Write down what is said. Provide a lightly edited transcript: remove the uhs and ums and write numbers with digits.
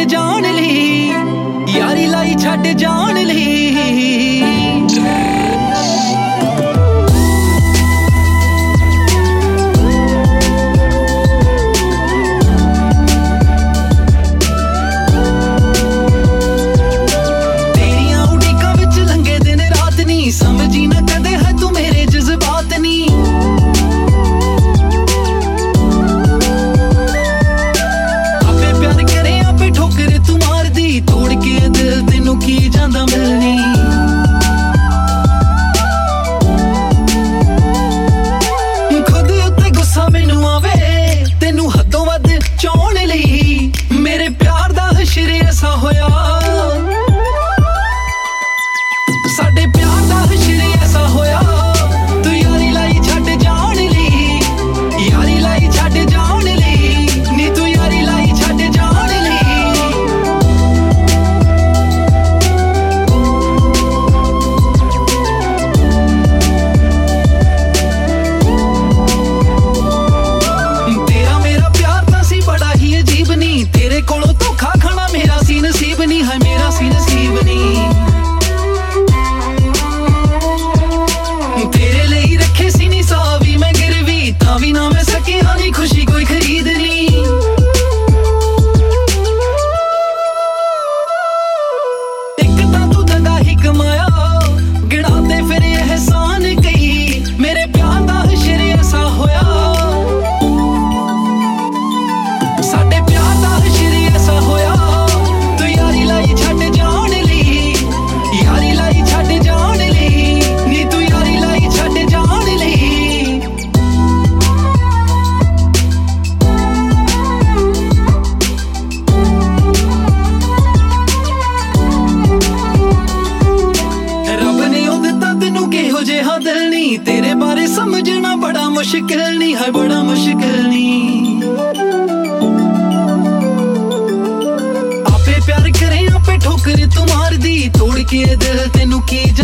जान ली, यारी लाई छड्ड जान ली। तेरियां उड़ीकां विच लंघे दिन रात नी, समझी ना कदे है तू मेरे जज्बात नी। तोड़ के दिल तेनू की जांदा मिलनी। खुद उत्ते गुस्सा मैनू आवे तेनू हदों वध चाहण लई। मेरे प्यार दा हशर ऐसा होया, साडे प्यार दा हशर ऐसा होया। तू यारी लाई छड्ड जान ली, यारी लाई छड्ड जान ली। नी तू यारी लाई छड्ड जान ली। तेरे कोलों धोखा खाना मेरा सी नसीब नी है, मेरा सी नसीब नी। तेरे लिए रखे सी नी सावी मैं गिरवी, तावी ना मैं सके हानी खुशी कोई खरीदनी। एक तां तू दंगा ही कमाया, गिनाते फिर एहसान कई। मेरे प्यार दा हशर ऐसा होया, साडे प्यार दा हशर ऐसा होया। तू यारी लाई छड्ड जान ली, यारी लाई छड्ड जान ली। नी तू यारी लाई छड्ड जान ली। रब ने ओ दित्ता तेनू किहो जिहा दिल नी, तेरे बारे समझना बड़ा मुश्किल नी है, बड़ा मुश्किल नी। प्यार करे आपे ठोकर तू मार दी, तोड़ के दिल तेनू की